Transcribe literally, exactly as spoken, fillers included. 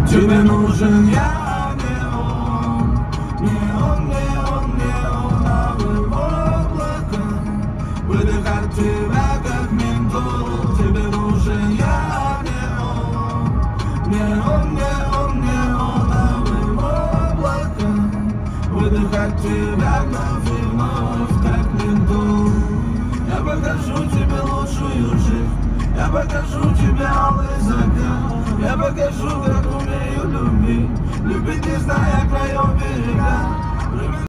Тебе нужен я, а не он. Не он, не он, не он, а вы в облаках. Выдыхать тебя как ментол. Тебе нужен я, а не он. Не он, не он, не он, а вы в облаках. Выдыхать тебя вновь и вновь как ментол. Я покажу тебе лучшую жизнь. Я покажу тебе алый закат. Я покажу, как умею любить. Любить, не зная краев берега.